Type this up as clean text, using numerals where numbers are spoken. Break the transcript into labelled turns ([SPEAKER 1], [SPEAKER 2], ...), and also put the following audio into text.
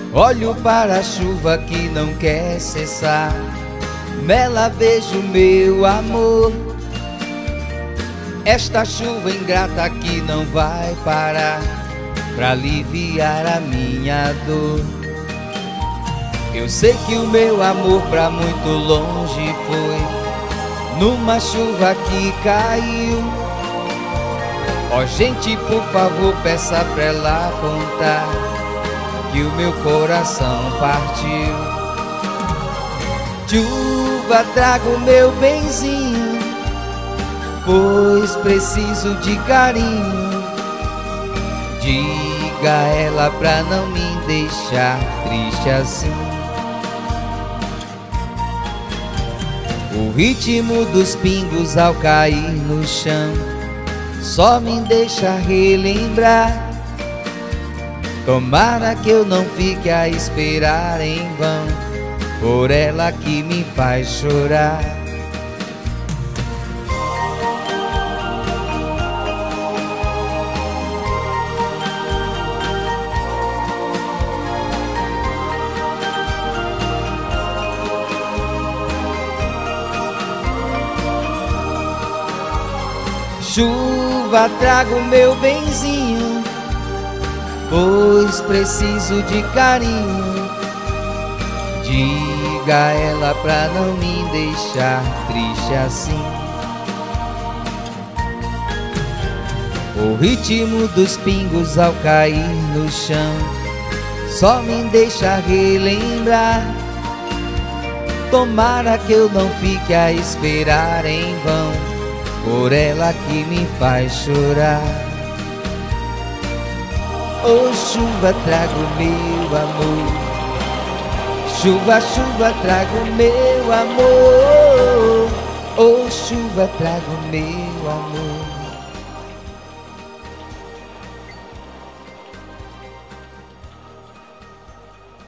[SPEAKER 1] Olho para a chuva que não quer cessar, nela vejo meu amor. Esta chuva ingrata que não vai parar pra aliviar a minha dor. Eu sei que o meu amor pra muito longe foi numa chuva que caiu. Ó gente, por favor, peça pra ela contar que o meu coração partiu. Chuva, traga o meu benzinho, pois preciso de carinho. Diga a ela pra não me deixar triste assim. O ritmo dos pingos ao cair no chão só me deixa relembrar. Tomara que eu não fique a esperar em vão por ela que me faz chorar. Chuva, traga o meu benzinho, pois preciso de carinho. Diga a ela pra não me deixar triste assim. O ritmo dos pingos ao cair no chão só me deixa relembrar. Tomara que eu não fique a esperar em vão por ela que me faz chorar. Oh chuva, traga o meu amor. Chuva, chuva, traga o meu amor. Oh chuva, traga o meu amor.